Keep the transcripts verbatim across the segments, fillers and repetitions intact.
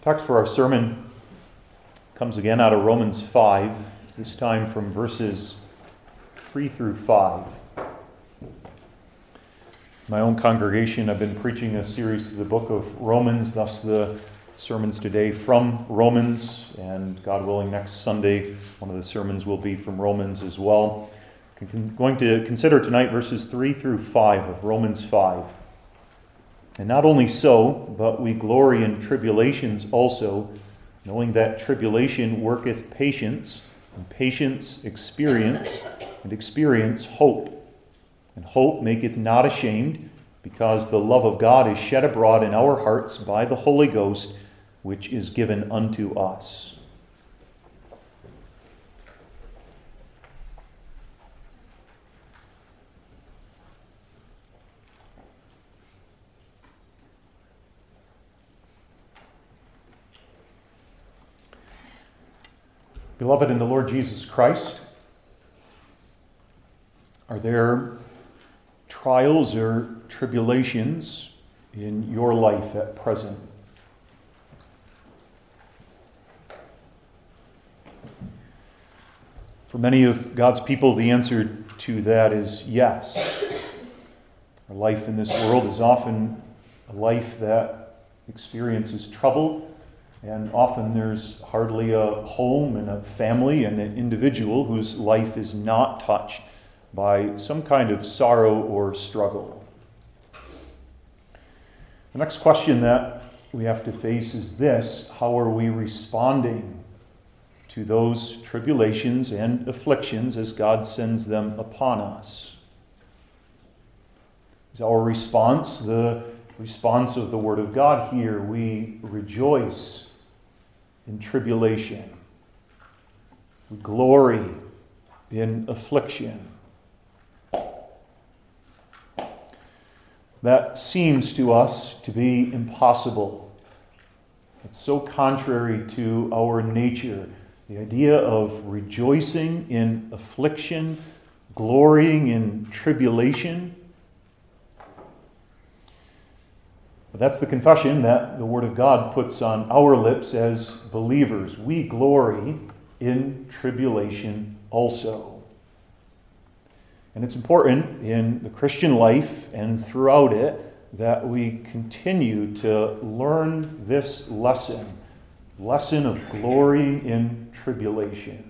Text for our sermon comes again out of Romans five, this time from verses three through five. My own congregation, I've been preaching a series through the book of Romans, thus the sermons today from Romans, and God willing, next Sunday, one of the sermons will be from Romans as well. I'm going to consider tonight verses three through five of Romans five. And not only so, but we glory in tribulations also, knowing that tribulation worketh patience, and patience experience, and experience hope. And hope maketh not ashamed, because the love of God is shed abroad in our hearts by the Holy Ghost, which is given unto us. Beloved in the Lord Jesus Christ, are there trials or tribulations in your life at present? For many of God's people, the answer to that is yes. Our life in this world is often a life that experiences trouble, and often there's hardly a home and a family and an individual whose life is not touched by some kind of sorrow or struggle. The next question that we have to face is this: how are we responding to those tribulations and afflictions as God sends them upon us? Is our response the response of the Word of God here? We rejoice in tribulation. We glory in affliction. That seems to us to be impossible. It's so contrary to our nature. The idea of rejoicing in affliction, glorying in tribulation. But that's the confession that the Word of God puts on our lips as believers. We glory in tribulation also. And it's important in the Christian life and throughout it that we continue to learn this lesson, lesson of glorying in tribulation.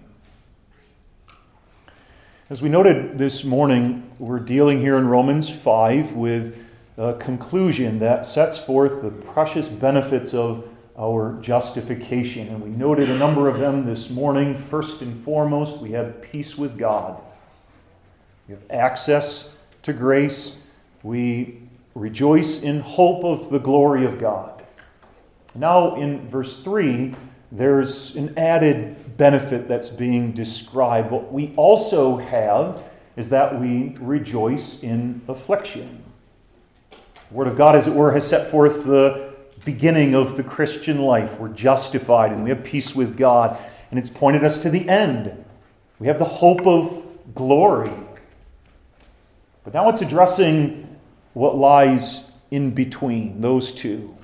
As we noted this morning, we're dealing here in Romans five with a conclusion that sets forth the precious benefits of our justification. And we noted a number of them this morning. First and foremost, we have peace with God. We have access to grace. We rejoice in hope of the glory of God. Now in verse three, there's an added benefit that's being described. What we also have is that we rejoice in affliction. The Word of God, as it were, has set forth the beginning of the Christian life. We're justified and we have peace with God, and it's pointed us to the end. We have the hope of glory. But now it's addressing what lies in between those two.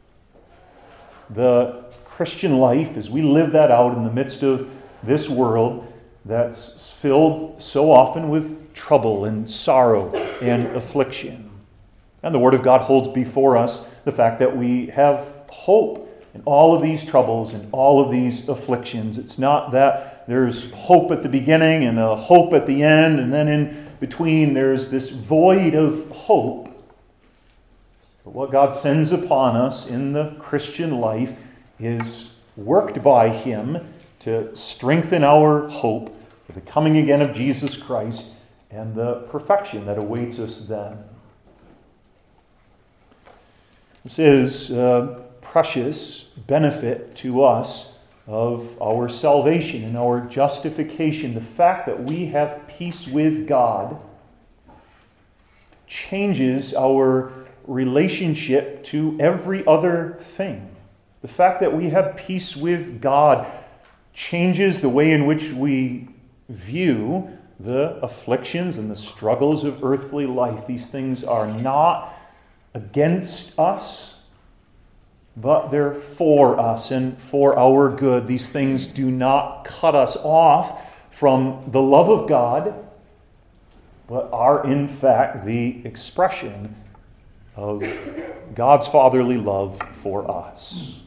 The Christian life, as we live that out in the midst of this world that's filled so often with trouble and sorrow and affliction. And the Word of God holds before us the fact that we have hope in all of these troubles and all of these afflictions. It's not that there's hope at the beginning and a hope at the end, and then in between there's this void of hope. But what God sends upon us in the Christian life is worked by Him to strengthen our hope for the coming again of Jesus Christ and the perfection that awaits us then. This is a precious benefit to us of our salvation and our justification. The fact that we have peace with God changes our relationship to every other thing. The fact that we have peace with God changes the way in which we view the afflictions and the struggles of earthly life. These things are not against us. but they're for us and for our good. These things do not cut us off from the love of God, but are in fact the expression of God's fatherly love for us.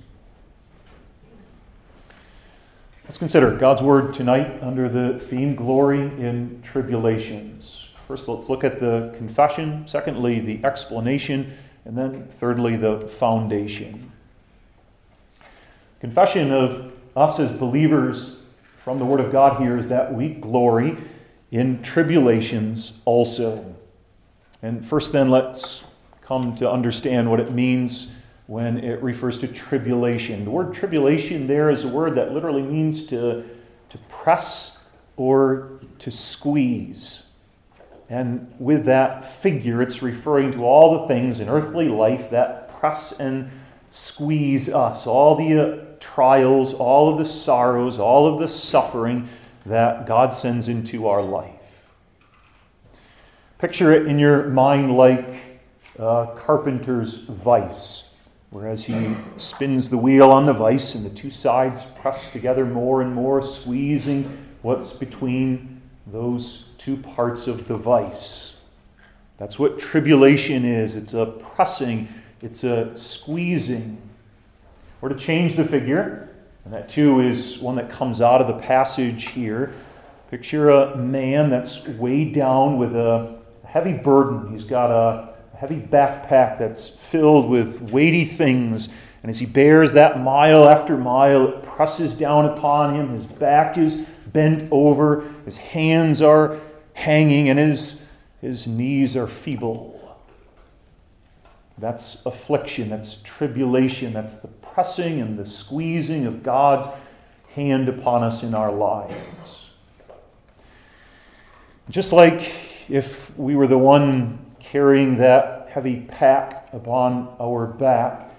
Let's consider God's word tonight under the theme Glory in Tribulations. First, let's look at the confession. Secondly, the explanation. And then thirdly, the foundation. Confession of us as believers from the Word of God here is that we glory in tribulations also. And first then, let's come to understand what it means when it refers to tribulation. The word tribulation there is a word that literally means to, to press or to squeeze. And with that figure, it's referring to all the things in earthly life that press and squeeze us, all the uh, trials, all of the sorrows, all of the suffering that God sends into our life. Picture it in your mind like a carpenter's vise, whereas he spins the wheel on the vise and the two sides press together more and more, squeezing what's between those two parts of the vise. That's what tribulation is. It's a pressing, it's a squeezing. Or to change the figure, and that too is one that comes out of the passage here. Picture a man that's weighed down with a heavy burden. He's got a heavy backpack that's filled with weighty things. And as he bears that mile after mile, it presses down upon him. His back is bent over. His hands are hanging, and his, his knees are feeble. That's affliction. That's tribulation. That's the pressing and the squeezing of God's hand upon us in our lives. Just like if we were the one carrying that heavy pack upon our back,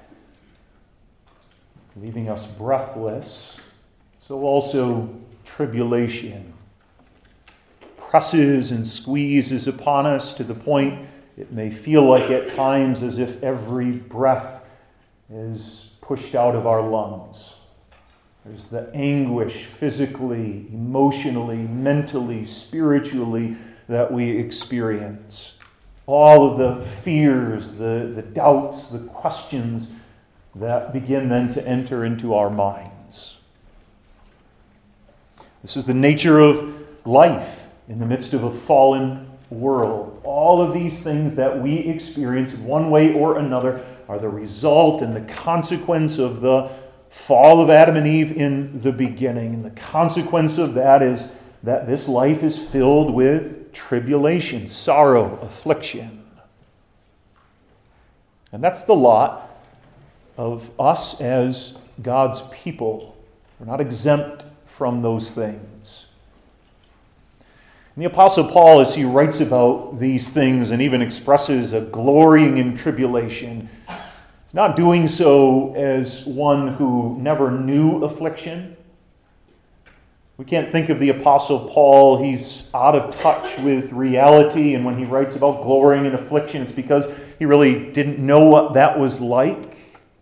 leaving us breathless, so also tribulation presses and squeezes upon us to the point it may feel like at times as if every breath is pushed out of our lungs. There's the anguish physically, emotionally, mentally, spiritually that we experience. All of the fears, the, the doubts, the questions that begin then to enter into our minds. This is the nature of life in the midst of a fallen world. All of these things that we experience one way or another are the result and the consequence of the fall of Adam and Eve in the beginning. And the consequence of that is that this life is filled with tribulation, sorrow, affliction. And that's the lot of us as God's people. We're not exempt from those things. And the Apostle Paul, as he writes about these things and even expresses a glorying in tribulation, he's not doing so as one who never knew affliction. We can't think of the Apostle Paul, he's out of touch with reality, and when he writes about glorying in affliction, it's because he really didn't know what that was like.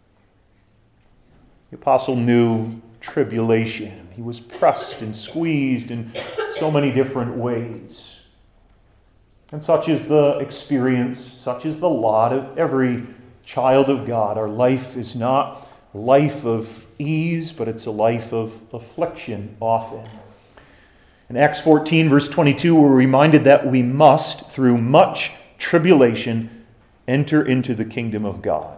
The Apostle knew tribulation. He was pressed and squeezed in so many different ways. And such is the experience, such is the lot of every child of God. Our life is not a life of ease, but it's a life of affliction often. In Acts fourteen, verse twenty-two, we're reminded that we must, through much tribulation, enter into the kingdom of God.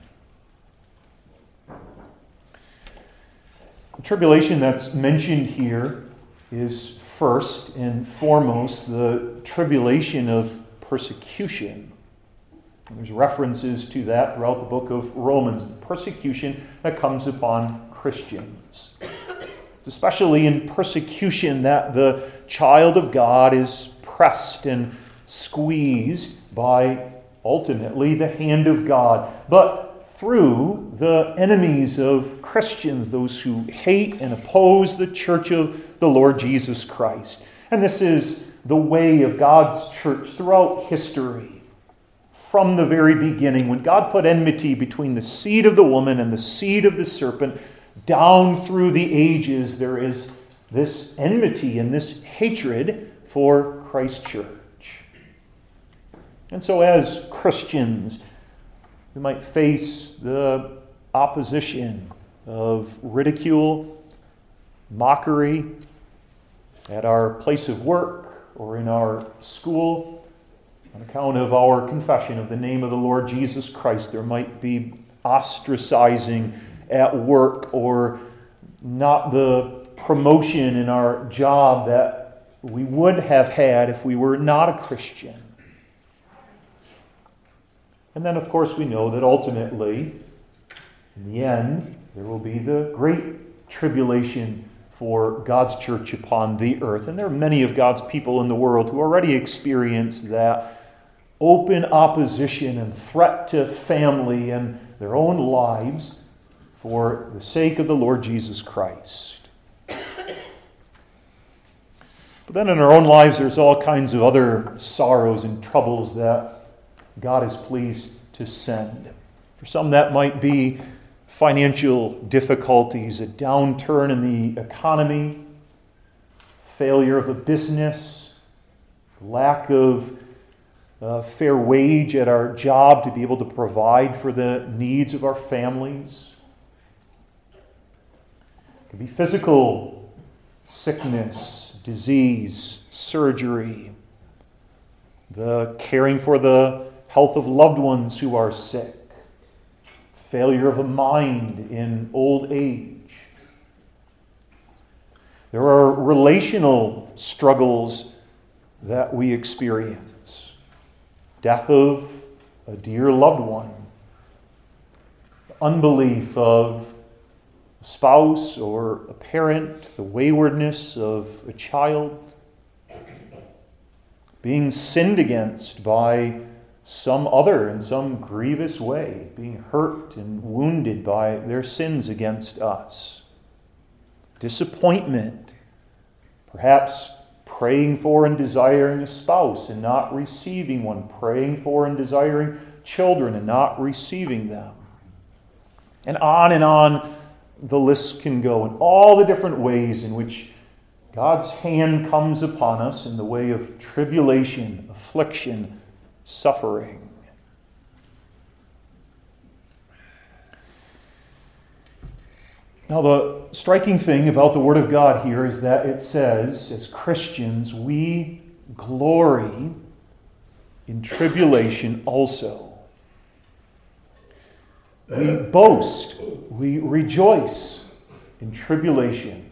The tribulation that's mentioned here is first and foremost the tribulation of persecution. And there's references to that throughout the book of Romans, the persecution that comes upon Christians. It's especially in persecution that the child of God is pressed and squeezed by ultimately the hand of God, but through the enemies of Christians, those who hate and oppose the church of the Lord Jesus Christ. And this is the way of God's church throughout history. from the very beginning. When God put enmity between the seed of the woman and the seed of the serpent, down through the ages, there is this enmity and this hatred for Christ's church. And so as Christians, we might face the opposition of ridicule, mockery at our place of work or in our school. On account of our confession of the name of the Lord Jesus Christ, there might be ostracizing at work or not the promotion in our job that we would have had if we were not a Christian. And then, of course, we know that ultimately, in the end, there will be the great tribulation for God's church upon the earth. And there are many of God's people in the world who already experience that open opposition and threat to family and their own lives for the sake of the Lord Jesus Christ. But then in our own lives, there's all kinds of other sorrows and troubles that God is pleased to send. For some, that might be financial difficulties, a downturn in the economy, failure of a business, lack of uh, fair wage at our job to be able to provide for the needs of our families. It could be physical sickness, disease, surgery, the caring for the health of loved ones who are sick, failure of a mind in old age. There are relational struggles that we experience. Death of a dear loved one, unbelief of a spouse or a parent, the waywardness of a child, being sinned against by some other in some grievous way, being hurt and wounded by their sins against us. Disappointment, perhaps praying for and desiring a spouse and not receiving one, praying for and desiring children and not receiving them. And on and on the list can go, in all the different ways in which God's hand comes upon us in the way of tribulation, affliction, suffering. Now, the striking thing about the Word of God here is that it says, as Christians, we glory in tribulation also. We boast, we rejoice in tribulation.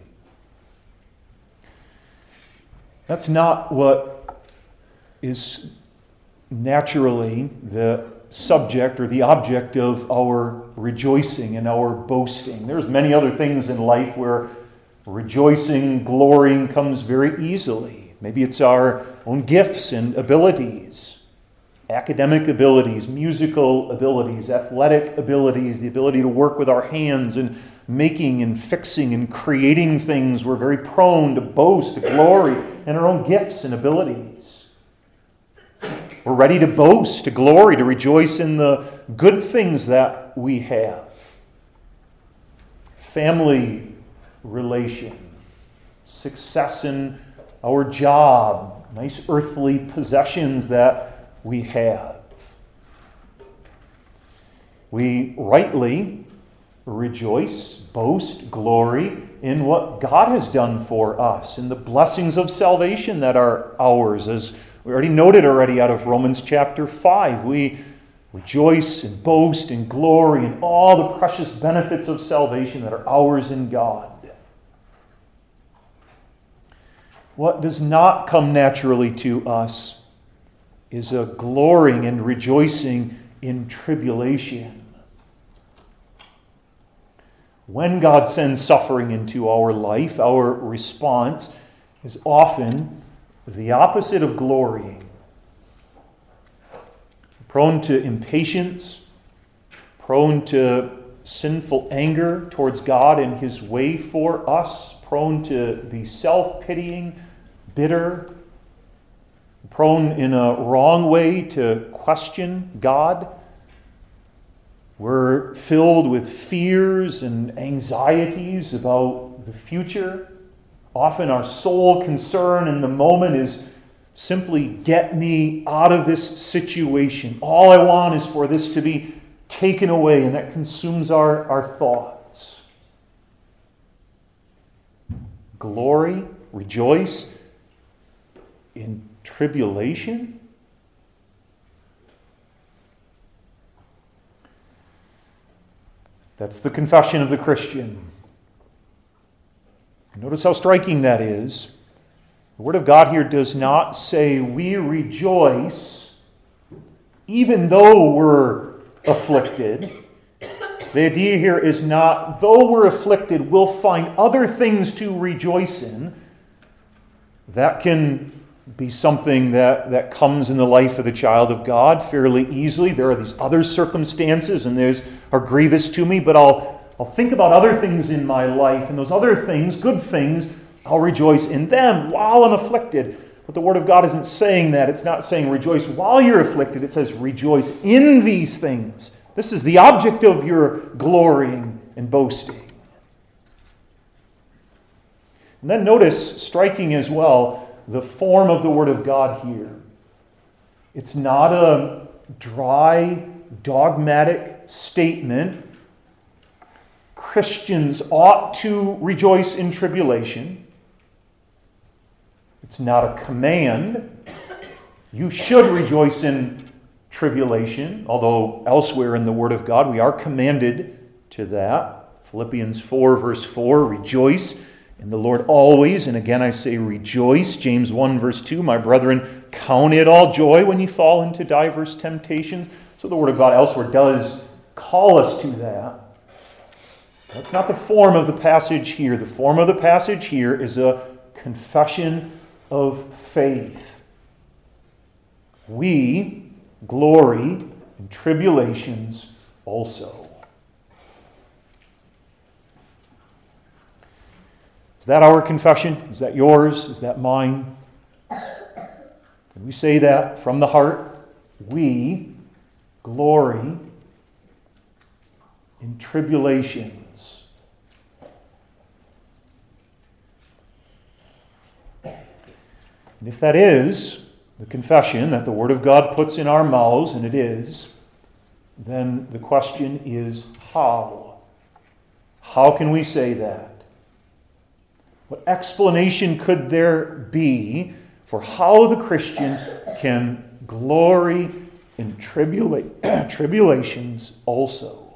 That's not what is naturally the subject or the object of our rejoicing and our boasting. There's many other things in life where rejoicing, glorying comes very easily. Maybe it's our own gifts and abilities, academic abilities, musical abilities, athletic abilities, the ability to work with our hands and making and fixing and creating things. We're very prone to boast, to glory in our own gifts and abilities. We're ready to boast, to glory, to rejoice in the good things that we have. Family relation, success in our job, nice earthly possessions that we have. We rightly rejoice, boast, glory in what God has done for us, in the blessings of salvation that are ours. As we already noted already out of Romans chapter five, we rejoice and boast and glory in all the precious benefits of salvation that are ours in God. What does not come naturally to us is a glorying and rejoicing in tribulation. When God sends suffering into our life, our response is often the opposite of glorying. Prone to impatience, prone to sinful anger towards God and His way for us, prone to be self-pitying, bitter, prone in a wrong way to question God. We're filled with fears and anxieties about the future. Often our sole concern in the moment is simply get me out of this situation. All I want is for this to be taken away, and that consumes our, our thoughts. Glory, rejoice in tribulation? That's the confession of the Christian. Notice how striking that is. The Word of God here does not say we rejoice even though we're afflicted. The idea here is not, though we're afflicted, we'll find other things to rejoice in. That can be something that, that comes in the life of the child of God fairly easily. There are these other circumstances, and those are grievous to me, but I'll, I'll think about other things in my life, and those other things, good things, I'll rejoice in them while I'm afflicted. But the Word of God isn't saying that. It's not saying rejoice while you're afflicted. It says rejoice in these things. This is the object of your glorying and boasting. And then notice, striking as well, the form of the Word of God here. It's not a dry, dogmatic statement. Christians ought to rejoice in tribulation. It's not a command. You should rejoice in tribulation, although elsewhere in the Word of God we are commanded to that. Philippians four, verse four, rejoice in the Lord always. And again I say rejoice. James one, verse two, my brethren, count it all joy when you fall into diverse temptations. So the Word of God elsewhere does call us to that. That's not the form of the passage here. The form of the passage here is a confession of faith. We glory in tribulations also. Is that our confession? Is that yours? Is that mine? Can we say that from the heart? We glory in tribulations. And if that is the confession that the Word of God puts in our mouths, and it is, then the question is how? How can we say that? What explanation could there be for how the Christian can glory in tribula- tribulations also?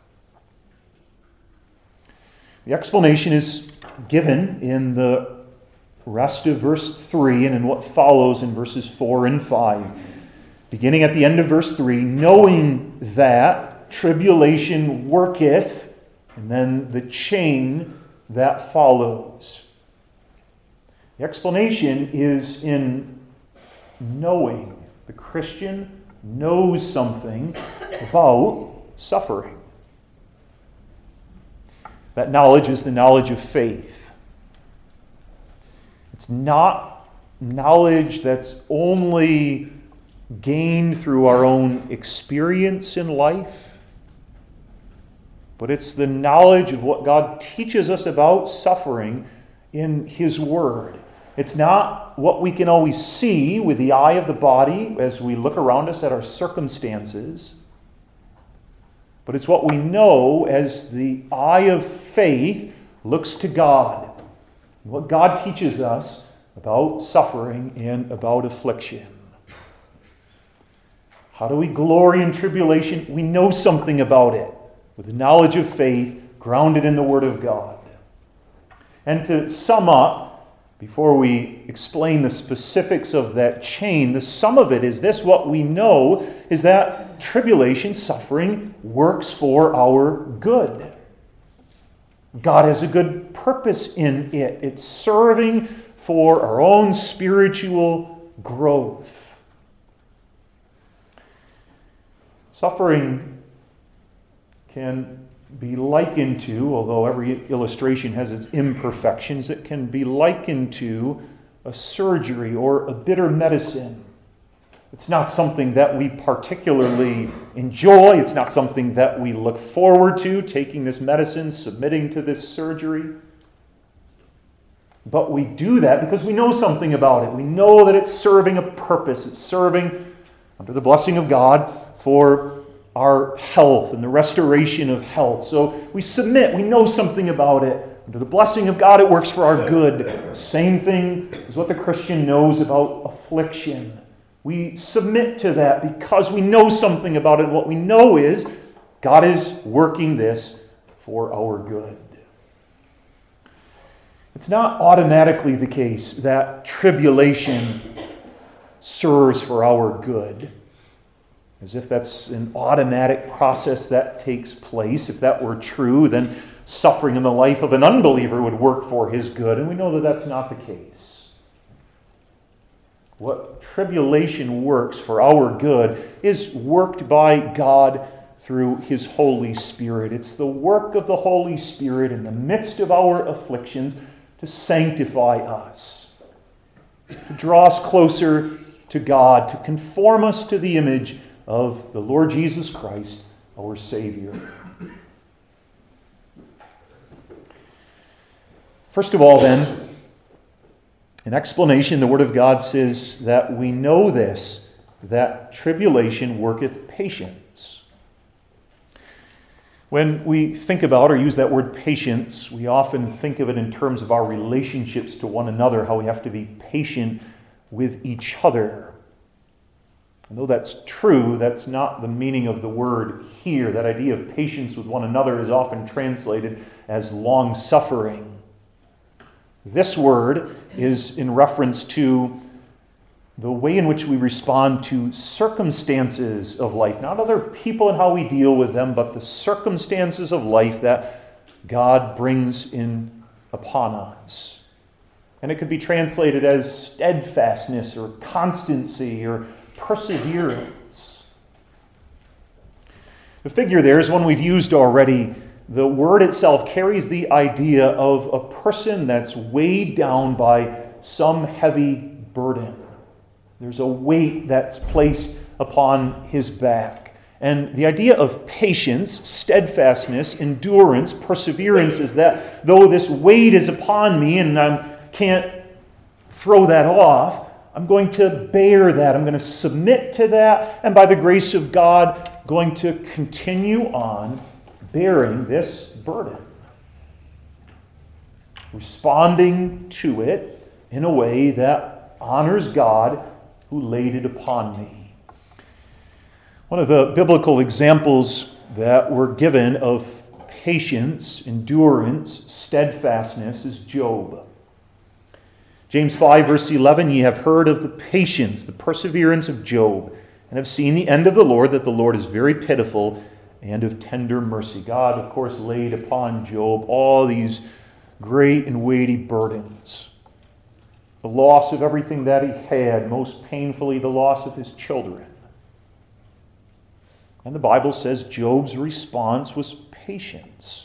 The explanation is given in the rest of verse three and in what follows in verses four and five. Beginning at the end of verse three, knowing that tribulation worketh, and then the chain that follows. The explanation is in knowing. The Christian knows something about suffering. That knowledge is the knowledge of faith. It's not knowledge that's only gained through our own experience in life, but it's the knowledge of what God teaches us about suffering in His Word. It's not what we can always see with the eye of the body as we look around us at our circumstances, but it's what we know as the eye of faith looks to God. What God teaches us about suffering and about affliction. How do we glory in tribulation? We know something about it with the knowledge of faith grounded in the Word of God. And to sum up, before we explain the specifics of that chain, the sum of it is this: what we know is that tribulation, suffering, works for our good. God has a good purpose in it. It's serving for our own spiritual growth. Suffering can be likened to, although every illustration has its imperfections, it can be likened to a surgery or a bitter medicine. It's not something that we particularly enjoy. It's not something that we look forward to, taking this medicine, submitting to this surgery. But we do that because we know something about it. We know that it's serving a purpose. It's serving, under the blessing of God, for our health and the restoration of health. So we submit. We know something about it. Under the blessing of God, it works for our good. Same thing is what the Christian knows about affliction. We submit to that because we know something about it. What we know is God is working this for our good. It's not automatically the case that tribulation serves for our good, as if that's an automatic process that takes place. If that were true, then suffering in the life of an unbeliever would work for his good, and we know that that's not the case. What tribulation works for our good is worked by God through His Holy Spirit. It's the work of the Holy Spirit in the midst of our afflictions to sanctify us, to draw us closer to God, to conform us to the image of the Lord Jesus Christ, our Savior. First of all, then, in explanation, the Word of God says that we know this, that tribulation worketh patience. When we think about or use that word patience, we often think of it in terms of our relationships to one another, how we have to be patient with each other. And though that's true, that's not the meaning of the word here. That idea of patience with one another is often translated as long-suffering. This word is in reference to the way in which we respond to circumstances of life. Not other people and how we deal with them, but the circumstances of life that God brings in upon us. And it could be translated as steadfastness or constancy or perseverance. The figure there is one we've used already. The word itself carries the idea of a person that's weighed down by some heavy burden. There's a weight that's placed upon his back. And the idea of patience, steadfastness, endurance, perseverance is that though this weight is upon me and I can't throw that off, I'm going to bear that. I'm going to submit to that. And by the grace of God, going to continue on bearing this burden, responding to it in a way that honors God who laid it upon me. One of the biblical examples that were given of patience, endurance, steadfastness is Job. James five, verse eleven, ye have heard of the patience, the perseverance of Job, and have seen the end of the Lord, that the Lord is very pitiful and of tender mercy. God, of course, laid upon Job all these great and weighty burdens. The loss of everything that he had, most painfully the loss of his children. And the Bible says Job's response was patience.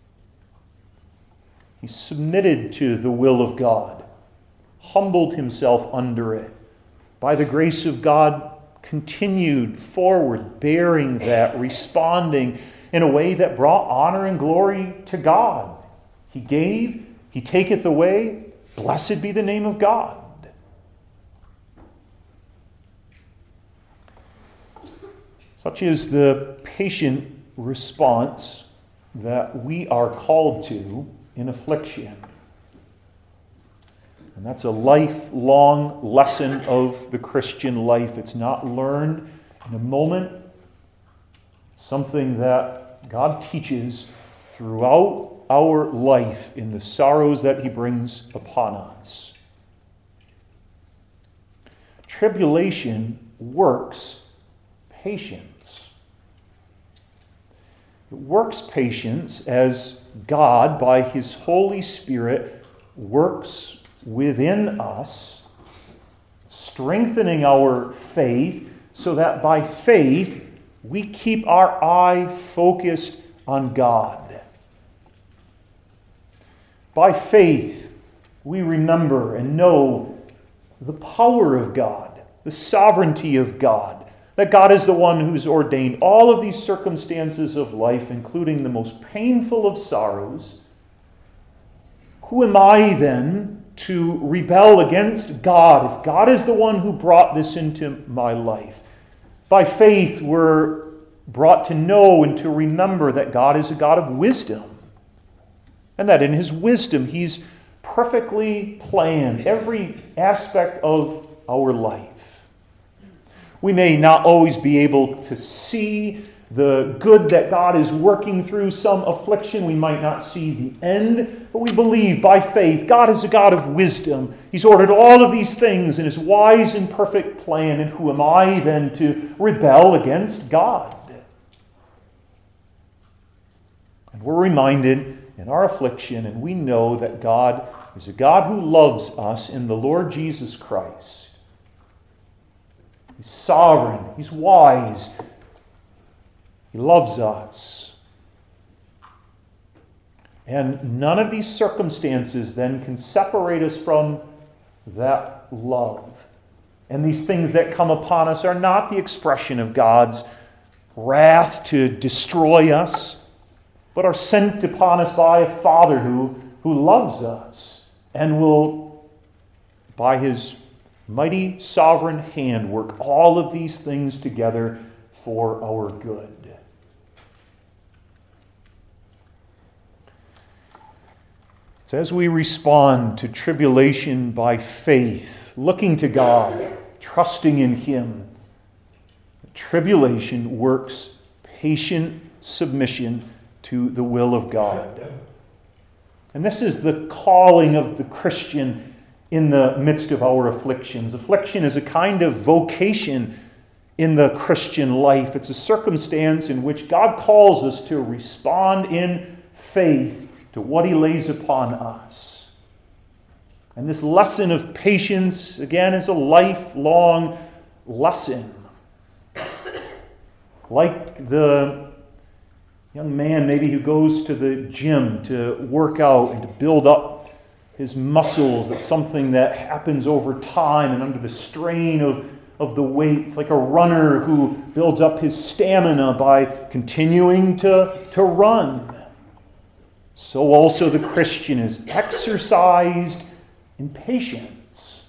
He submitted to the will of God, humbled himself under it. By the grace of God, continued forward, bearing that, responding in a way that brought honor and glory to God. He gave, he taketh away. Blessed be the name of God. Such is the patient response that we are called to in affliction. And that's a lifelong lesson of the Christian life. It's not learned in a moment. It's something that God teaches throughout our life in the sorrows that He brings upon us. Tribulation works patience. It works patience as God, by His Holy Spirit, works within us, strengthening our faith so that by faith we keep our eye focused on God. By faith we remember and know the power of God, the sovereignty of God, that God is the one who's ordained all of these circumstances of life, including the most painful of sorrows, who am I then to rebel against God if God is the one who brought this into my life? By faith, we're brought to know and to remember that God is a God of wisdom, and that in his wisdom he's perfectly planned every aspect of our life. We may not always be able to see the good that God is working through some affliction. We might not see the end, but we believe by faith God is a God of wisdom. He's ordered all of these things in his wise and perfect plan, and who am I then to rebel against God? And we're reminded in our affliction, and we know that God is a God who loves us in the Lord Jesus Christ. He's sovereign. He's wise. He loves us. And none of these circumstances then can separate us from that love. And these things that come upon us are not the expression of God's wrath to destroy us, but are sent upon us by a Father who, who loves us and will, by his mighty sovereign hand, work all of these things together for our good. So as we respond to tribulation by faith, looking to God, trusting in him, tribulation works patient submission to the will of God. And this is the calling of the Christian in the midst of our afflictions. Affliction is a kind of vocation in the Christian life. It's a circumstance in which God calls us to respond in faith to what he lays upon us. And this lesson of patience, again, is a lifelong lesson. Like the young man maybe who goes to the gym to work out and to build up his muscles. That's something that happens over time and under the strain of, of the weights. Like a runner who builds up his stamina by continuing to, to run. So also the Christian is exercised in patience.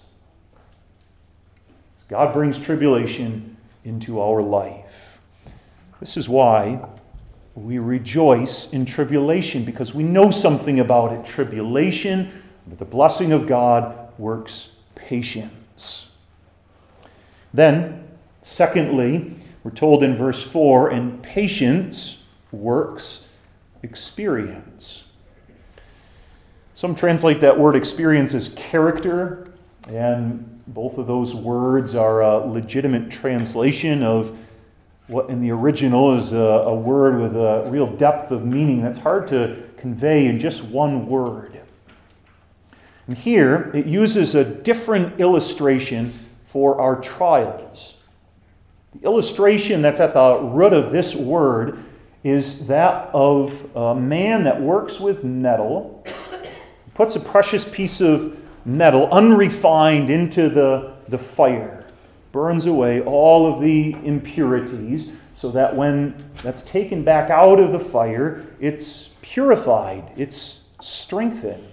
God brings tribulation into our life. This is why we rejoice in tribulation, because we know something about it. Tribulation, with the blessing of God, works patience. Then, secondly, we're told in verse four, and patience works experience. Some translate that word experience as character, and both of those words are a legitimate translation of what in the original is a, a word with a real depth of meaning that's hard to convey in just one word. And here it uses a different illustration for our trials. The illustration that's at the root of this word is that of a man that works with metal, puts a precious piece of metal, unrefined, into the, the fire, burns away all of the impurities, so that when that's taken back out of the fire, it's purified, it's strengthened.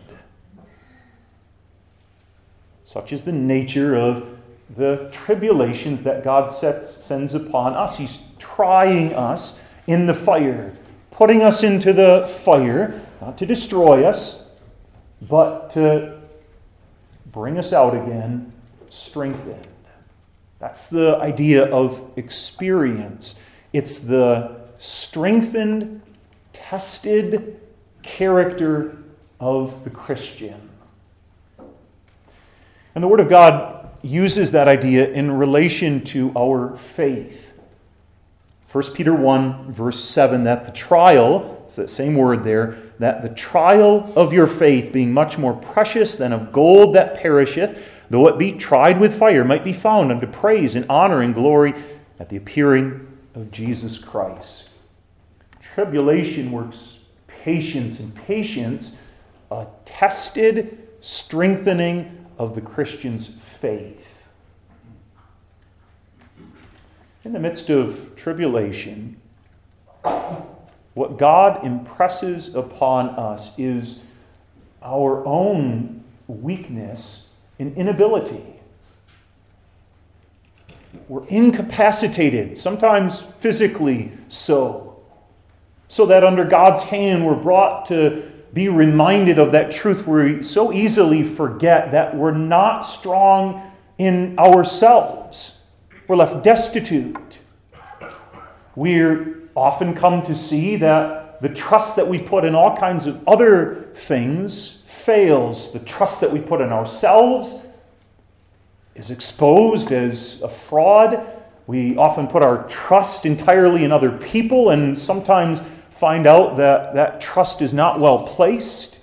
Such is the nature of the tribulations that God sets, sends upon us. He's trying us in the fire, putting us into the fire, not to destroy us, but to bring us out again strengthened. That's the idea of experience. It's the strengthened, tested character of the Christian. And the Word of God uses that idea in relation to our faith. First Peter one, verse seven, that the trial, it's that same word there, that the trial of your faith, being much more precious than of gold that perisheth, though it be tried with fire, might be found unto praise and honor and glory at the appearing of Jesus Christ. Tribulation works patience, and patience, a tested, strengthening of the Christian's faith. In the midst of tribulation, what God impresses upon us is our own weakness and inability. We're incapacitated, sometimes physically so, so that under God's hand we're brought to be reminded of that truth where we so easily forget that we're not strong in ourselves. We're left destitute. We're often come to see that the trust that we put in all kinds of other things fails. The trust that we put in ourselves is exposed as a fraud. We often put our trust entirely in other people and sometimes find out that that trust is not well placed.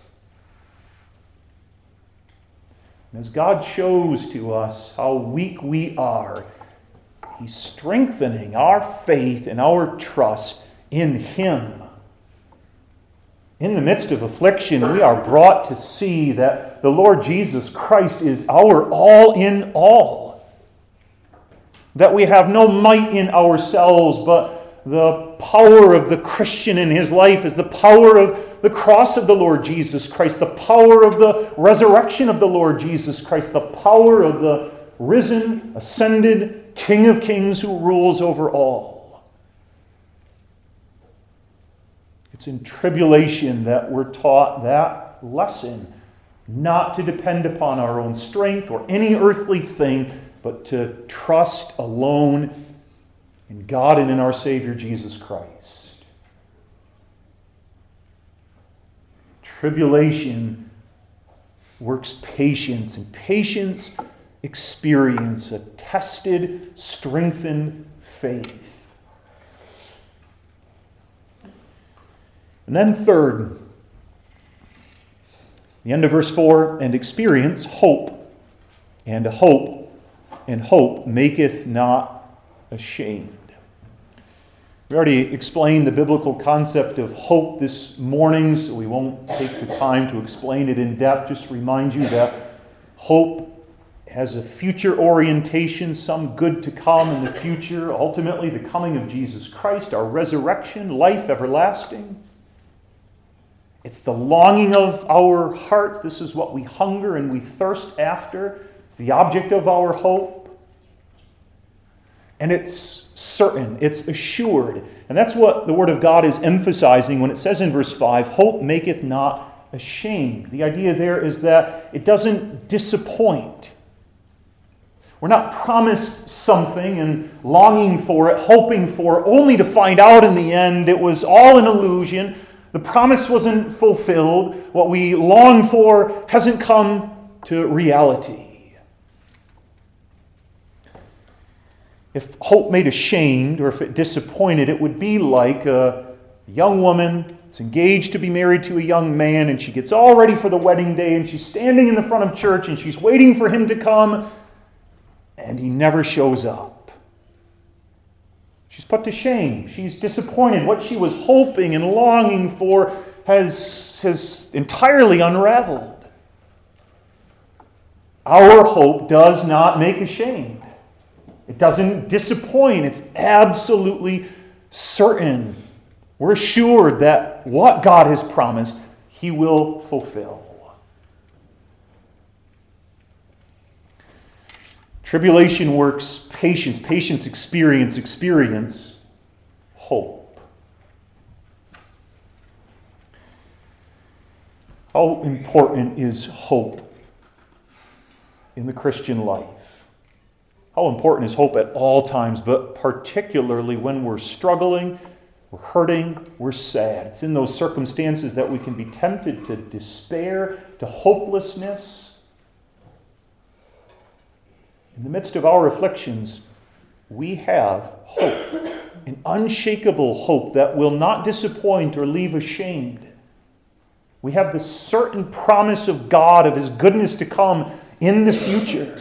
As God shows to us how weak we are, He's strengthening our faith and our trust in Him. In the midst of affliction, we are brought to see that the Lord Jesus Christ is our all in all. That we have no might in ourselves, but the power of the Christian in his life is the power of the cross of the Lord Jesus Christ, the power of the resurrection of the Lord Jesus Christ, the power of the risen, ascended King of Kings who rules over all. It's in tribulation that we're taught that lesson, not to depend upon our own strength or any earthly thing, but to trust alone in God and in our Savior Jesus Christ. Tribulation works patience, and patience experience a tested, strengthened faith. And then third, the end of verse four, and experience hope, and a hope, and hope maketh not ashamed. We already explained the biblical concept of hope this morning, so we won't take the time to explain it in depth. Just remind you that hope has a future orientation, some good to come in the future, ultimately the coming of Jesus Christ, our resurrection, life everlasting. It's the longing of our hearts. This is what we hunger and we thirst after. It's the object of our hope. And it's certain, it's assured. And that's what the Word of God is emphasizing when it says in verse five, hope maketh not ashamed. The idea there is that it doesn't disappoint. We're not promised something and longing for it, hoping for it, only to find out in the end it was all an illusion. The promise wasn't fulfilled. What we long for hasn't come to reality. If hope made ashamed, or if it disappointed, it would be like a young woman that's engaged to be married to a young man, and she gets all ready for the wedding day, and she's standing in the front of church, and she's waiting for him to come, and he never shows up. She's put to shame. She's disappointed. What she was hoping and longing for has, has entirely unraveled. Our hope does not make ashamed. It doesn't disappoint. It's absolutely certain. We're assured that what God has promised, He will fulfill. Tribulation works patience. Patience experience. Experience hope. How important is hope in the Christian life? How important is hope at all times, but particularly when we're struggling, we're hurting, we're sad. It's in those circumstances that we can be tempted to despair, to hopelessness. In the midst of our afflictions, we have hope, an unshakable hope that will not disappoint or leave ashamed. We have the certain promise of God, of His goodness to come in the future.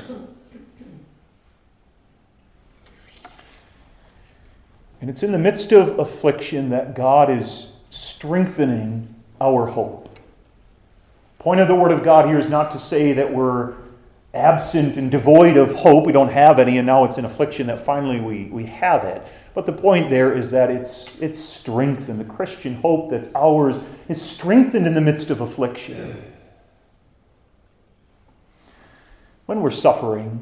And it's in the midst of affliction that God is strengthening our hope. The point of the Word of God here is not to say that we're absent and devoid of hope. We don't have any, and now it's an affliction that finally we, we have it. But the point there is that it's, it's strengthened. The Christian hope that's ours is strengthened in the midst of affliction. When we're suffering,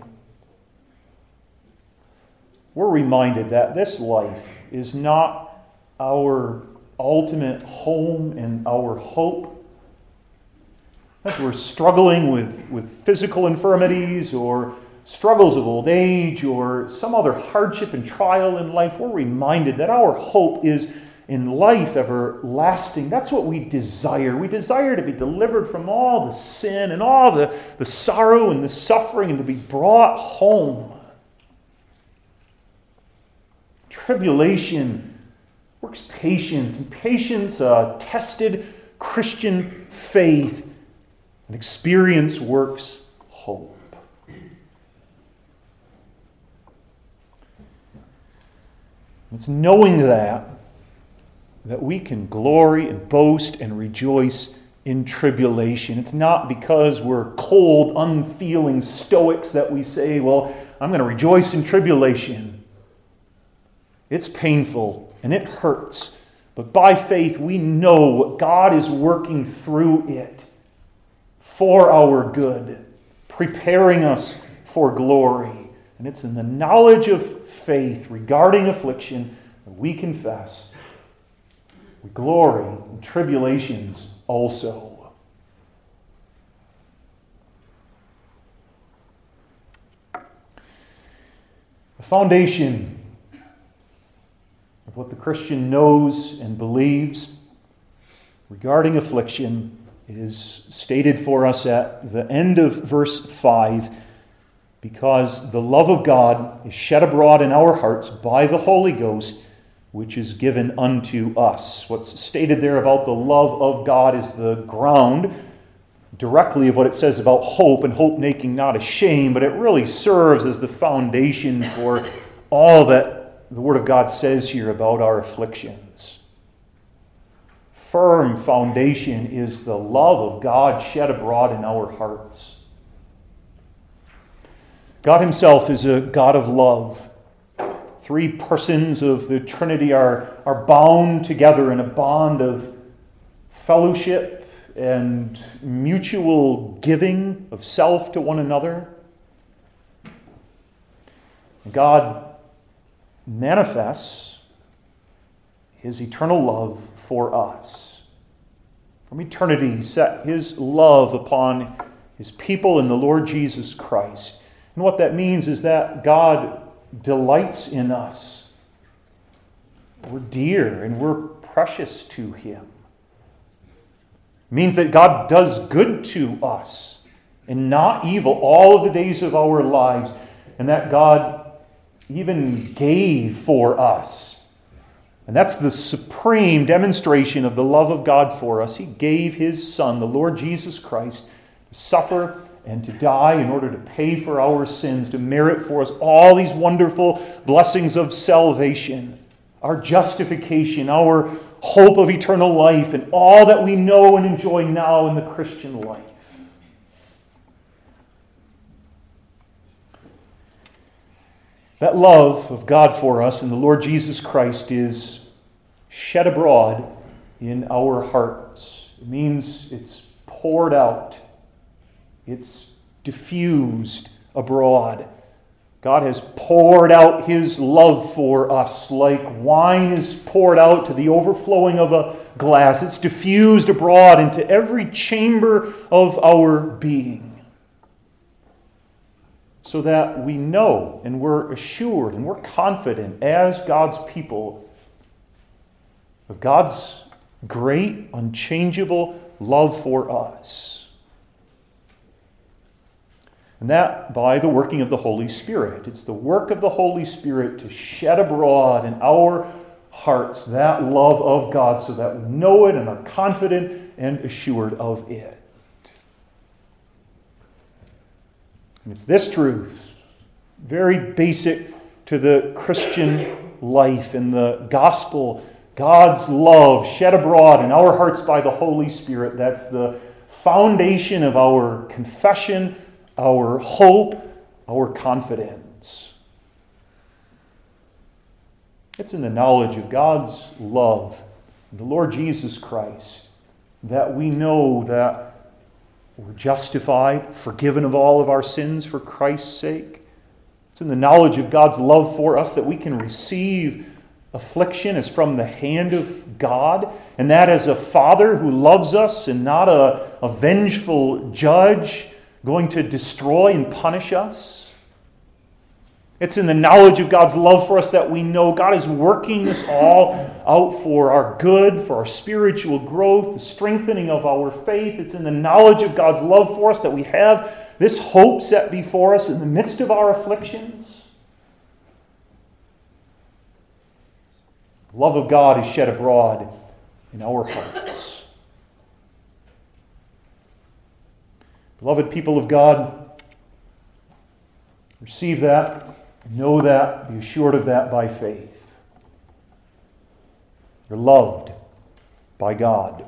we're reminded that this life is not our ultimate home and our hope. As we're struggling with, with physical infirmities or struggles of old age or some other hardship and trial in life, we're reminded that our hope is in life everlasting. That's what we desire. We desire to be delivered from all the sin and all the, the sorrow and the suffering and to be brought home. Tribulation works patience, and patience uh, tested Christian faith, and experience works hope. It's knowing that that we can glory and boast and rejoice in tribulation. It's not because we're cold, unfeeling Stoics that we say, well, I'm going to rejoice in tribulation. It's painful and it hurts. But by faith, we know what God is working through it for our good, preparing us for glory. And it's in the knowledge of faith regarding affliction that we confess. We glory in tribulations also. The foundation of what the Christian knows and believes regarding affliction is stated for us at the end of verse five. Because the love of God is shed abroad in our hearts by the Holy Ghost, which is given unto us. What's stated there about the love of God is the ground directly of what it says about hope, and hope making not ashamed, but it really serves as the foundation for all that the Word of God says here about our afflictions. Firm foundation is the love of God shed abroad in our hearts. God himself is a God of love. Three persons of the Trinity are, are bound together in a bond of fellowship and mutual giving of self to one another. God manifests his eternal love for us. From eternity, he set his love upon his people in the Lord Jesus Christ. And what that means is that God delights in us. We're dear and we're precious to him. It means that God does good to us and not evil all of the days of our lives, and that God even gave for us. And that's the supreme demonstration of the love of God for us. He gave his Son, the Lord Jesus Christ, to suffer and to die in order to pay for our sins, to merit for us all these wonderful blessings of salvation, our justification, our hope of eternal life, and all that we know and enjoy now in the Christian life. That love of God for us in the Lord Jesus Christ is shed abroad in our hearts. It means it's poured out. It's diffused abroad. God has poured out his love for us like wine is poured out to the overflowing of a glass. It's diffused abroad into every chamber of our being, so that we know and we're assured and we're confident as God's people of God's great, unchangeable love for us. And that by the working of the Holy Spirit. It's the work of the Holy Spirit to shed abroad in our hearts that love of God so that we know it and are confident and assured of it. And it's this truth, very basic to the Christian life and the gospel, God's love shed abroad in our hearts by the Holy Spirit. That's the foundation of our confession, our hope, our confidence. It's in the knowledge of God's love, the Lord Jesus Christ, that we know that we're justified, forgiven of all of our sins for Christ's sake. It's in the knowledge of God's love for us that we can receive affliction as from the hand of God, and that as a Father who loves us and not a, a vengeful judge going to destroy and punish us. It's in the knowledge of God's love for us that we know God is working this all out for our good, for our spiritual growth, the strengthening of our faith. It's in the knowledge of God's love for us that we have this hope set before us in the midst of our afflictions. The love of God is shed abroad in our hearts. Beloved people of God, receive that, know that, be assured of that by faith. You're loved by God.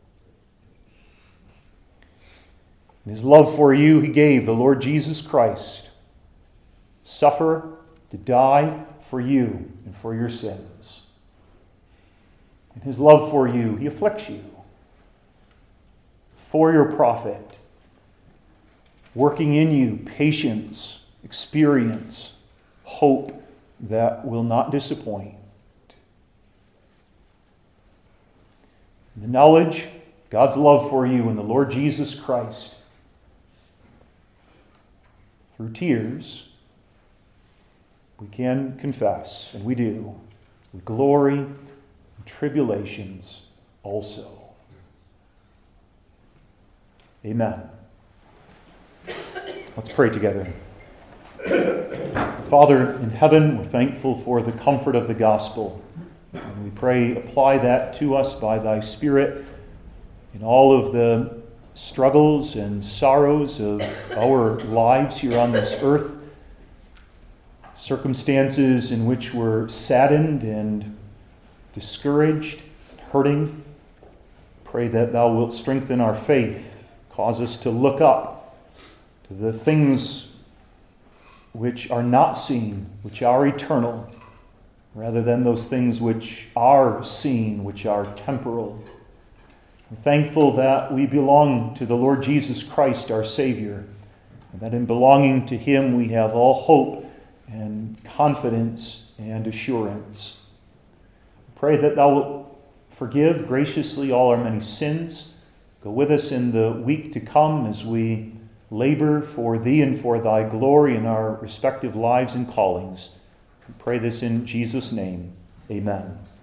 In His love for you, He gave the Lord Jesus Christ suffer to die for you and for your sins. In His love for you, He afflicts you for your profit, working in you patience, experience, hope that will not disappoint. The knowledge of God's love for you in the Lord Jesus Christ, through tears, we can confess, and we do, with glory and tribulations also. Amen. Let's pray together. Father in heaven, we're thankful for the comfort of the gospel. And we pray, apply that to us by Thy Spirit in all of the struggles and sorrows of our lives here on this earth, circumstances in which we're saddened and discouraged, hurting. Pray that Thou wilt strengthen our faith, cause us to look up to the things which are not seen, which are eternal, rather than those things which are seen, which are temporal. I'm thankful that we belong to the Lord Jesus Christ, our Savior, and that in belonging to Him we have all hope and confidence and assurance. Pray that Thou wilt forgive graciously all our many sins. Go with us in the week to come as we labor for Thee and for Thy glory in our respective lives and callings. We pray this in Jesus' name. Amen.